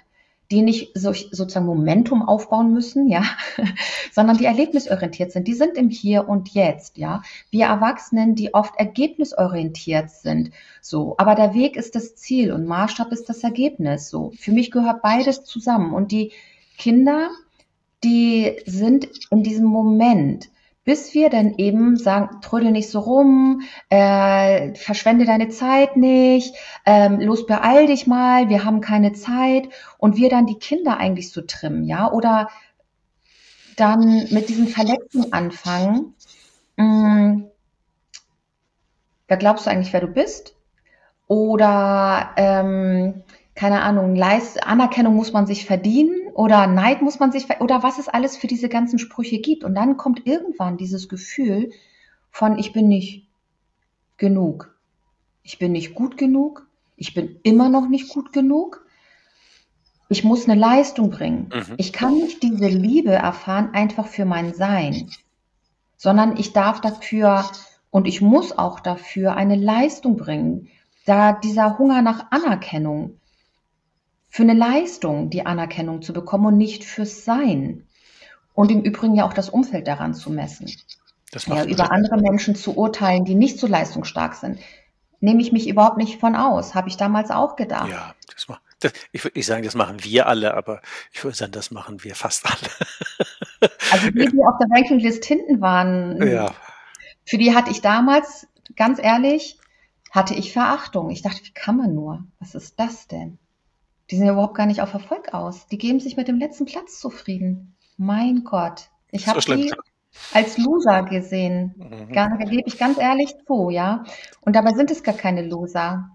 die nicht sozusagen Momentum aufbauen müssen, ja, sondern die erlebnisorientiert sind. Die sind im Hier und Jetzt, ja. Wir Erwachsenen, die oft ergebnisorientiert sind, so. Aber der Weg ist das Ziel und Maßstab ist das Ergebnis, so. Für mich gehört beides zusammen. Und die Kinder, die sind in diesem Moment, bis wir dann eben sagen, trödel nicht so rum, verschwende deine Zeit nicht, los, beeil dich mal, wir haben keine Zeit, und wir dann die Kinder eigentlich so trimmen, ja, oder dann mit diesen Verletzungen anfangen. Wer glaubst du eigentlich, wer du bist? Oder keine Ahnung, Anerkennung muss man sich verdienen oder Neid muss man sich oder was es alles für diese ganzen Sprüche gibt. Und dann kommt irgendwann dieses Gefühl von, ich bin nicht genug. Ich bin nicht gut genug. Ich bin immer noch nicht gut genug. Ich muss eine Leistung bringen. Ich kann nicht diese Liebe erfahren einfach für mein Sein, sondern ich darf dafür und ich muss auch dafür eine Leistung bringen. Da dieser Hunger nach Anerkennung, für eine Leistung die Anerkennung zu bekommen und nicht fürs Sein. Und im Übrigen ja auch das Umfeld daran zu messen. Ja, über andere Menschen zu urteilen, die nicht so leistungsstark sind, nehme ich mich überhaupt nicht von aus. Habe ich damals auch gedacht. Ja, ich würde nicht sagen, das machen wir alle, aber ich würde sagen, das machen wir fast alle. Also die auf der Rankinglist hinten waren, ja. Für die hatte ich damals, ganz ehrlich, hatte ich Verachtung. Ich dachte, wie kann man nur? Was ist das denn? Die sind ja überhaupt gar nicht auf Erfolg aus. Die geben sich mit dem letzten Platz zufrieden. Mein Gott. Ich habe die als Loser gesehen. Da gebe ich ganz ehrlich zu, ja. Und dabei sind es gar keine Loser.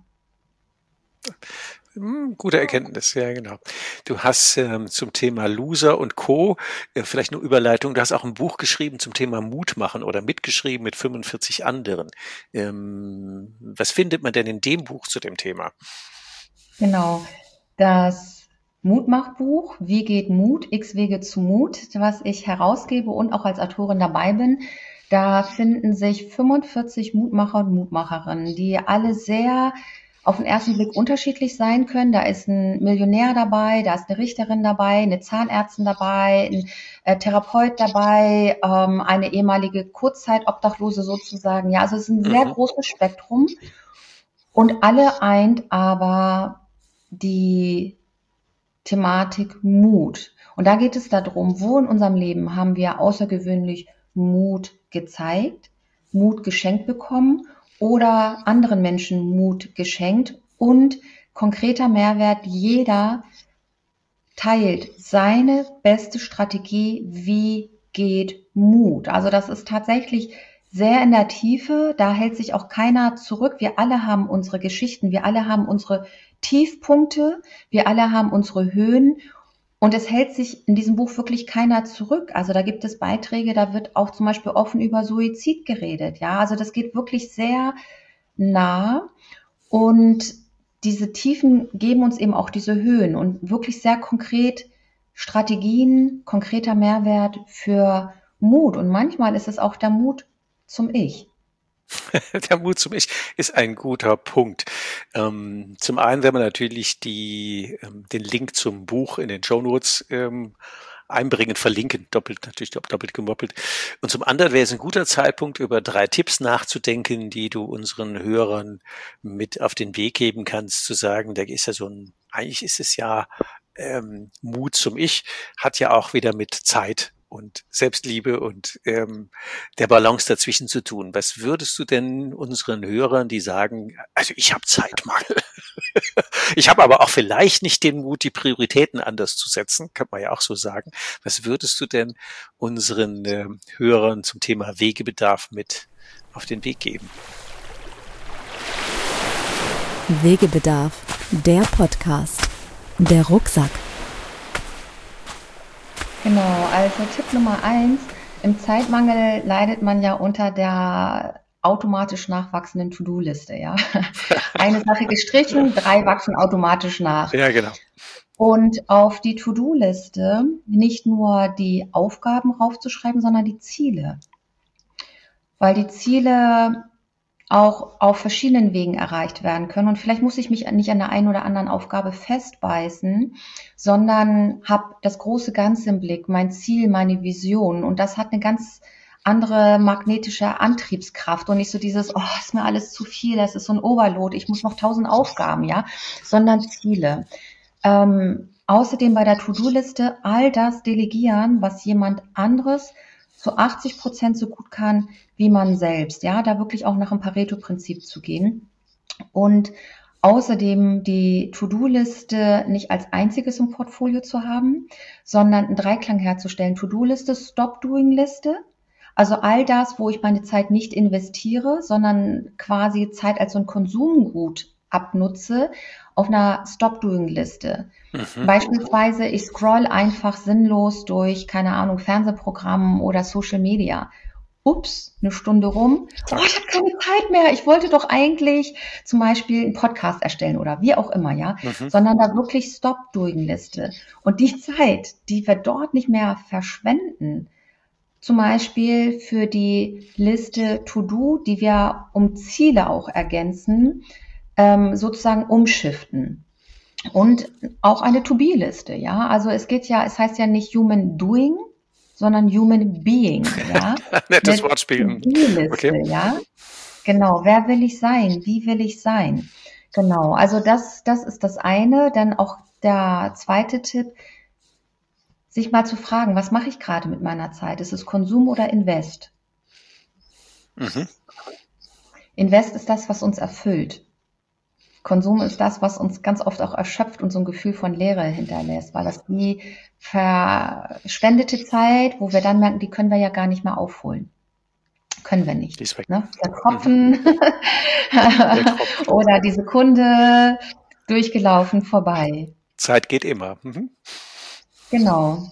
Gute Erkenntnis, ja genau. Du hast zum Thema Loser und Co. Vielleicht eine Überleitung. Du hast auch ein Buch geschrieben zum Thema Mut machen oder mitgeschrieben mit 45 anderen. Was findet man denn in dem Buch zu dem Thema? Genau, das Mutmachbuch, Wie geht Mut? X Wege zu Mut, was ich herausgebe und auch als Autorin dabei bin. Da finden sich 45 Mutmacher und Mutmacherinnen, die alle sehr auf den ersten Blick unterschiedlich sein können. Da ist ein Millionär dabei, da ist eine Richterin dabei, eine Zahnärztin dabei, ein Therapeut dabei, eine ehemalige Kurzzeit-Obdachlose sozusagen. Ja, also es ist ein sehr großes Spektrum und alle eint aber die Thematik Mut. Und da geht es darum, wo in unserem Leben haben wir außergewöhnlich Mut gezeigt, Mut geschenkt bekommen oder anderen Menschen Mut geschenkt und konkreter Mehrwert, jeder teilt seine beste Strategie, wie geht Mut. Also das ist tatsächlich sehr in der Tiefe, da hält sich auch keiner zurück. Wir alle haben unsere Geschichten, wir alle haben unsere Tiefpunkte, wir alle haben unsere Höhen und es hält sich in diesem Buch wirklich keiner zurück. Also da gibt es Beiträge, da wird auch zum Beispiel offen über Suizid geredet. Ja, also das geht wirklich sehr nah und diese Tiefen geben uns eben auch diese Höhen und wirklich sehr konkret Strategien, konkreter Mehrwert für Mut. Und manchmal ist es auch der Mut zum Ich. Der Mut zum Ich ist ein guter Punkt. Zum einen werden wir natürlich den Link zum Buch in den Shownotes einbringen, verlinken, doppelt gemoppelt. Und zum anderen wäre es ein guter Zeitpunkt, über 3 Tipps nachzudenken, die du unseren Hörern mit auf den Weg geben kannst, zu sagen, da ist ja eigentlich ist es ja Mut zum Ich, hat ja auch wieder mit Zeit und Selbstliebe und der Balance dazwischen zu tun. Was würdest du denn unseren Hörern, die sagen, also ich habe Zeitmangel, ich habe aber auch vielleicht nicht den Mut, die Prioritäten anders zu setzen, kann man ja auch so sagen. Was würdest du denn unseren Hörern zum Thema Wegebedarf mit auf den Weg geben? Wegebedarf, der Podcast, der Rucksack. Genau, also Tipp Nummer 1, im Zeitmangel leidet man ja unter der automatisch nachwachsenden To-Do-Liste, ja. Eine Sache gestrichen, 3 wachsen automatisch nach. Ja, genau. Und auf die To-Do-Liste nicht nur die Aufgaben raufzuschreiben, sondern die Ziele. Weil die Ziele auch auf verschiedenen Wegen erreicht werden können. Und vielleicht muss ich mich nicht an der einen oder anderen Aufgabe festbeißen, sondern habe das große Ganze im Blick, mein Ziel, meine Vision. Und das hat eine ganz andere magnetische Antriebskraft und nicht so dieses, oh, ist mir alles zu viel, das ist so ein Overload, ich muss noch 1000 Aufgaben, ja, sondern Ziele. Außerdem bei der To-Do-Liste all das delegieren, was jemand anderes zu 80% so gut kann wie man selbst, ja, da wirklich auch nach dem Pareto-Prinzip zu gehen und außerdem die To-Do-Liste nicht als einziges im Portfolio zu haben, sondern einen Dreiklang herzustellen. To-Do-Liste, Stop-Doing-Liste, also all das, wo ich meine Zeit nicht investiere, sondern quasi Zeit als so ein Konsumgut abnutze, auf einer Stop-Doing-Liste. Beispielsweise, ich scroll einfach sinnlos durch, keine Ahnung, Fernsehprogrammen oder Social Media. Ups, eine Stunde rum. Oh, ich habe keine Zeit mehr. Ich wollte doch eigentlich zum Beispiel einen Podcast erstellen oder wie auch immer, ja. Sondern da wirklich Stop-Doing-Liste. Und die Zeit, die wir dort nicht mehr verschwenden, zum Beispiel für die Liste To-Do, die wir um Ziele auch ergänzen, sozusagen umschiften. Und auch eine To-Be-Liste, ja. Also es heißt ja nicht Human Doing, sondern Human Being, ja. Nettes Wortspiel. To-Be-Liste, okay. ja. Genau. Wer will ich sein? Wie will ich sein? Genau. Also das ist das eine. Dann auch der zweite Tipp, sich mal zu fragen, was mache ich gerade mit meiner Zeit? Ist es Konsum oder Invest? Invest ist das, was uns erfüllt. Konsum ist das, was uns ganz oft auch erschöpft und so ein Gefühl von Leere hinterlässt, weil das die verschwendete Zeit, wo wir dann merken, die können wir ja gar nicht mehr aufholen. Können wir nicht. Die ist weg. Ne? Der Tropfen oder die Sekunde durchgelaufen, vorbei. Zeit geht immer. Genau.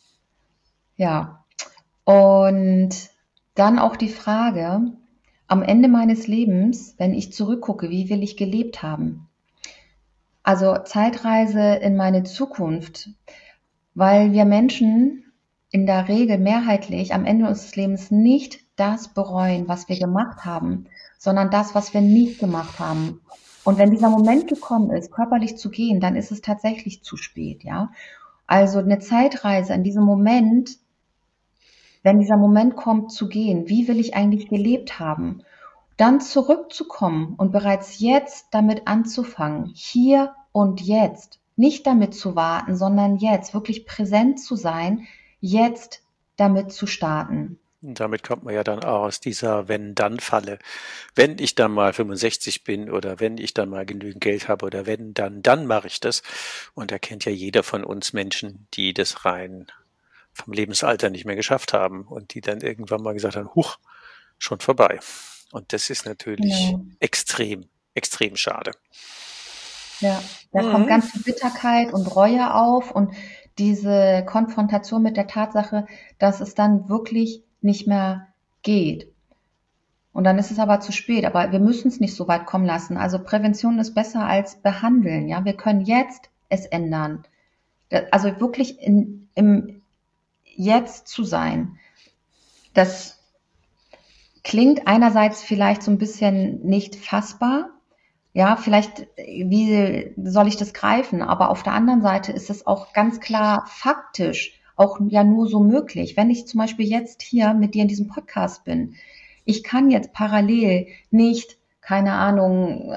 Ja. Und dann auch die Frage, am Ende meines Lebens, wenn ich zurückgucke, wie will ich gelebt haben? Also Zeitreise in meine Zukunft, weil wir Menschen in der Regel mehrheitlich am Ende unseres Lebens nicht das bereuen, was wir gemacht haben, sondern das, was wir nicht gemacht haben. Und wenn dieser Moment gekommen ist, körperlich zu gehen, dann ist es tatsächlich zu spät, ja. Also eine Zeitreise in diesem Moment, wenn dieser Moment kommt, zu gehen, wie will ich eigentlich gelebt haben? Dann zurückzukommen und bereits jetzt damit anzufangen, hier und jetzt, nicht damit zu warten, sondern jetzt wirklich präsent zu sein, jetzt damit zu starten. Und damit kommt man ja dann auch aus dieser Wenn-Dann-Falle. Wenn ich dann mal 65 bin oder wenn ich dann mal genügend Geld habe oder wenn, dann mache ich das. Und da kennt ja jeder von uns Menschen, die das rein vom Lebensalter nicht mehr geschafft haben und die dann irgendwann mal gesagt haben, huch, schon vorbei. Und das ist natürlich extrem, extrem schade. Ja, da kommt ganz viel Bitterkeit und Reue auf und diese Konfrontation mit der Tatsache, dass es dann wirklich nicht mehr geht. Und dann ist es aber zu spät. Aber wir müssen es nicht so weit kommen lassen. Also Prävention ist besser als behandeln. Ja, wir können jetzt es ändern. Also wirklich im Jetzt zu sein. Das klingt einerseits vielleicht so ein bisschen nicht fassbar. Ja, vielleicht, wie soll ich das greifen? Aber auf der anderen Seite ist es auch ganz klar faktisch auch ja nur so möglich. Wenn ich zum Beispiel jetzt hier mit dir in diesem Podcast bin, ich kann jetzt parallel nicht, keine Ahnung,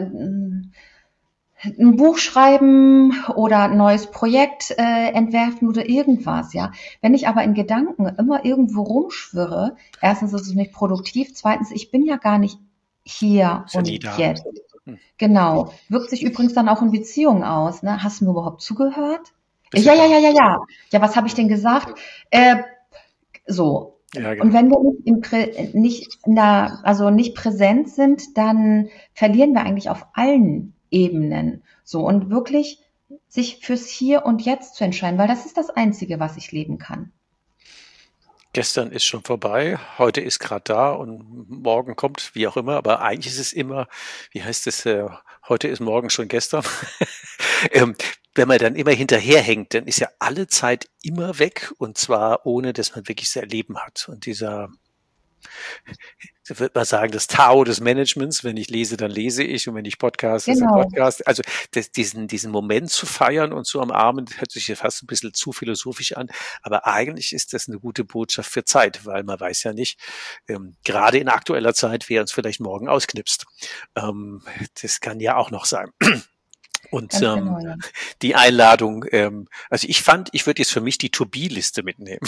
ein Buch schreiben oder ein neues Projekt entwerfen oder irgendwas, ja. Wenn ich aber in Gedanken immer irgendwo rumschwirre, erstens ist es nicht produktiv, zweitens, ich bin ja gar nicht hier und jetzt. Genau. Wirkt sich übrigens dann auch in Beziehungen aus, ne? Hast du mir überhaupt zugehört? Ja. Ja, was habe ich denn gesagt? So. Ja, genau. Und wenn wir nicht präsent sind, dann verlieren wir eigentlich auf allen Ebenen. So. Und wirklich sich fürs Hier und Jetzt zu entscheiden, weil das ist das Einzige, was ich leben kann. Gestern ist schon vorbei, heute ist gerade da und morgen kommt, wie auch immer, aber eigentlich ist es immer, wie heißt es, heute ist morgen schon gestern. Wenn man dann immer hinterherhängt, dann ist ja alle Zeit immer weg und zwar ohne, dass man wirklich das Erleben hat. Und dieser ich würde mal sagen, das Tao des Managements. Wenn ich lese, dann lese ich, und wenn ich podcaste, dann podcast. Also diesen Moment zu feiern und zu umarmen, hört sich ja fast ein bisschen zu philosophisch an, aber eigentlich ist das eine gute Botschaft für Zeit, weil man weiß ja nicht, gerade in aktueller Zeit, wer uns vielleicht morgen ausknipst. Das kann ja auch noch sein. Und genau, ja. Die Einladung, also ich würde jetzt für mich die To-Be-Liste mitnehmen.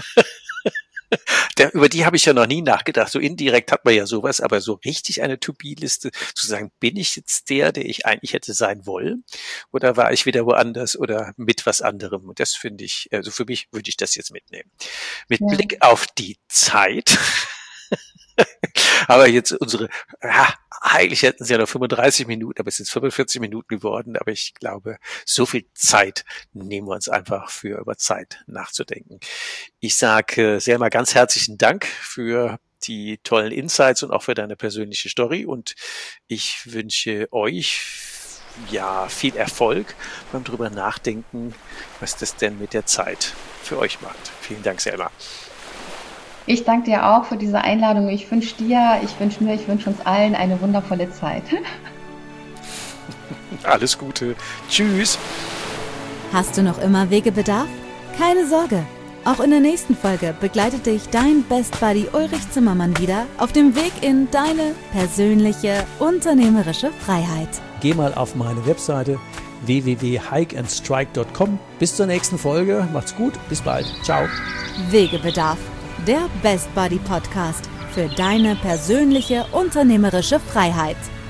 Über die habe ich ja noch nie nachgedacht. So indirekt hat man ja sowas, aber so richtig eine To-Be-Liste, zu sagen, bin ich jetzt der ich eigentlich hätte sein wollen? Oder war ich wieder woanders oder mit was anderem? Und das finde ich, also für mich würde ich das jetzt mitnehmen. Mit Blick auf die Zeit. Aber jetzt eigentlich hätten sie ja noch 35 Minuten, aber es sind 45 Minuten geworden. Aber ich glaube, so viel Zeit nehmen wir uns einfach für über Zeit nachzudenken. Ich sage Selma ganz herzlichen Dank für die tollen Insights und auch für deine persönliche Story. Und ich wünsche euch viel Erfolg beim drüber nachdenken, was das denn mit der Zeit für euch macht. Vielen Dank, Selma. Ich danke dir auch für diese Einladung. Ich wünsche dir, ich wünsche uns allen eine wundervolle Zeit. Alles Gute. Tschüss. Hast du noch immer Wegebedarf? Keine Sorge. Auch in der nächsten Folge begleitet dich dein Best Buddy Ulrich Zimmermann wieder auf dem Weg in deine persönliche unternehmerische Freiheit. Geh mal auf meine Webseite www.hikeandstrike.com. Bis zur nächsten Folge. Macht's gut. Bis bald. Ciao. Wegebedarf. Der Best Buddy Podcast für deine persönliche unternehmerische Freiheit.